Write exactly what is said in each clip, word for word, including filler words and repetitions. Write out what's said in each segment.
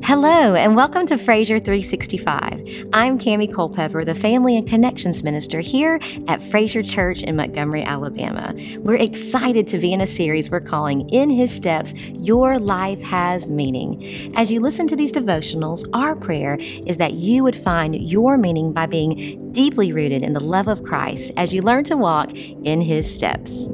Hello, and welcome to Fraser three sixty-five. I'm Cami Culpepper, the Family and Connections Minister here at Fraser Church in Montgomery, Alabama. We're excited to be in a series we're calling In His Steps, Your Life Has Meaning. As you listen to these devotionals, our prayer is that you would find your meaning by being deeply rooted in the love of Christ as you learn to walk in His steps.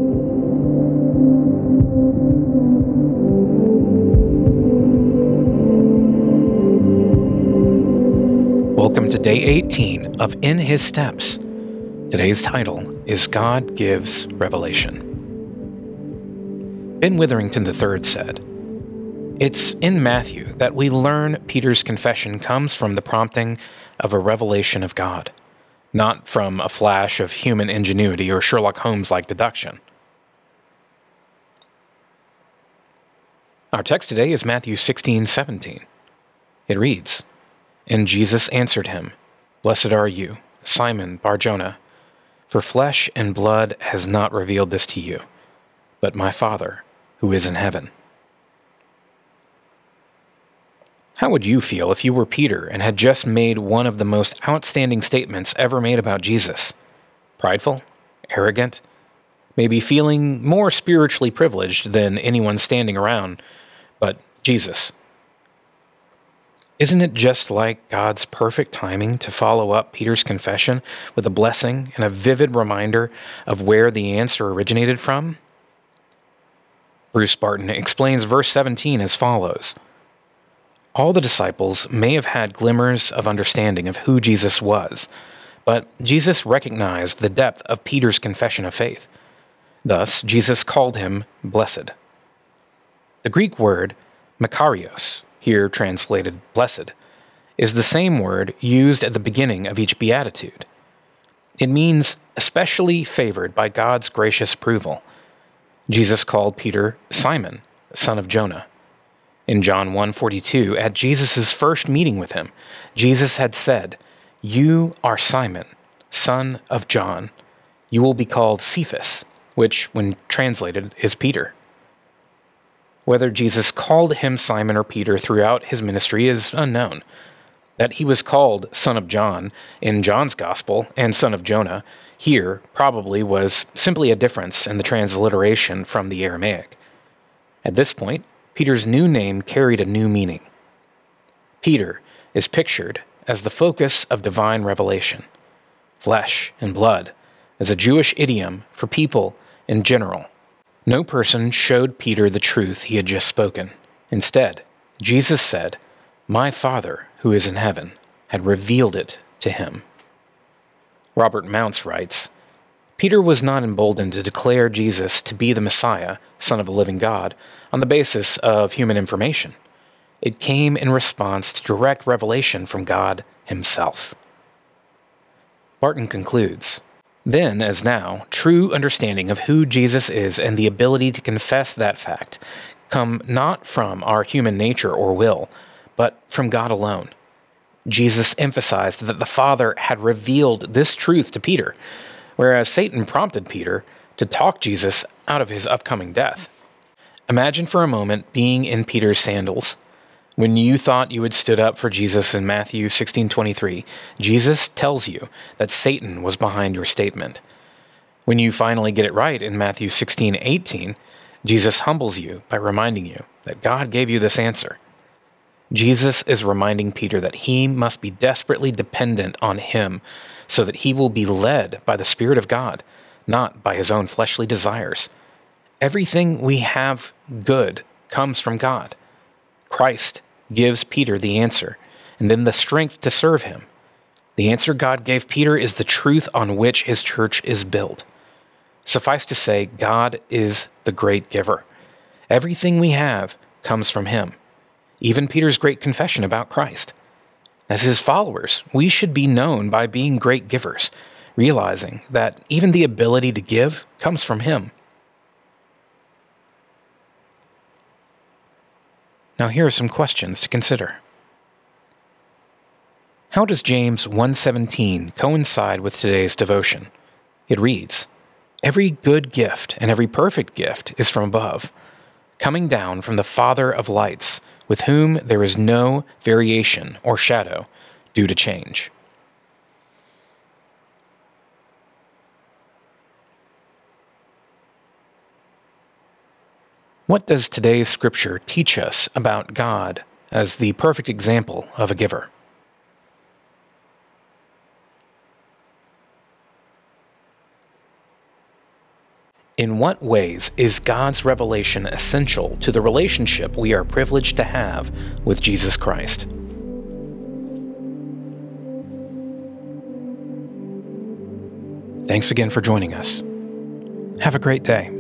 Welcome to day eighteen of In His Steps. Today's title is God Gives Revelation. Ben Witherington the third said, "It's in Matthew that we learn Peter's confession comes from the prompting of a revelation of God, not from a flash of human ingenuity or Sherlock Holmes-like deduction." Our text today is Matthew sixteen seventeen. It reads, "And Jesus answered him, Blessed are you, Simon Bar-Jonah, for flesh and blood has not revealed this to you, but my Father who is in heaven." How would you feel if you were Peter and had just made one of the most outstanding statements ever made about Jesus? Prideful? Arrogant? Maybe feeling more spiritually privileged than anyone standing around, but Jesus. Isn't it just like God's perfect timing to follow up Peter's confession with a blessing and a vivid reminder of where the answer originated from? Bruce Barton explains verse seventeen as follows. All the disciples may have had glimmers of understanding of who Jesus was, but Jesus recognized the depth of Peter's confession of faith. Thus, Jesus called him blessed. The Greek word makarios, here translated blessed, is the same word used at the beginning of each beatitude. It means especially favored by God's gracious approval. Jesus called Peter Simon, son of Jonah. In John one forty-two, at Jesus' first meeting with him, Jesus had said, "You are Simon, son of John. You will be called Cephas," which, when translated, is Peter. Whether Jesus called him Simon or Peter throughout his ministry is unknown. That he was called Son of John in John's Gospel and Son of Jonah here probably was simply a difference in the transliteration from the Aramaic. At this point, Peter's new name carried a new meaning. Peter is pictured as the focus of divine revelation. Flesh and blood as a Jewish idiom for people in general. No person showed Peter the truth he had just spoken. Instead, Jesus said, "My Father, who is in heaven, had revealed it to him." Robert Mounce writes, Peter was not emboldened to declare Jesus to be the Messiah, Son of the living God, on the basis of human information. It came in response to direct revelation from God himself. Barton concludes, Then, as now, true understanding of who Jesus is and the ability to confess that fact come not from our human nature or will, but from God alone. Jesus emphasized that the Father had revealed this truth to Peter, whereas Satan prompted Peter to talk Jesus out of his upcoming death. Imagine for a moment being in Peter's sandals. When you thought you had stood up for Jesus in Matthew sixteen twenty-three, Jesus tells you that Satan was behind your statement. When you finally get it right in Matthew sixteen eighteen, Jesus humbles you by reminding you that God gave you this answer. Jesus is reminding Peter that he must be desperately dependent on him so that he will be led by the Spirit of God, not by his own fleshly desires. Everything we have good comes from God. Christ gives Peter the answer, and then the strength to serve him. The answer God gave Peter is the truth on which his church is built. Suffice to say, God is the great giver. Everything we have comes from him, even Peter's great confession about Christ. As his followers, we should be known by being great givers, realizing that even the ability to give comes from him. Now here are some questions to consider. How does James one seventeen coincide with today's devotion? It reads, "Every good gift and every perfect gift is from above, coming down from the Father of lights, with whom there is no variation or shadow due to change. What does today's scripture teach us about God as the perfect example of a giver? In what ways is God's revelation essential to the relationship we are privileged to have with Jesus Christ? Thanks again for joining us. Have a great day.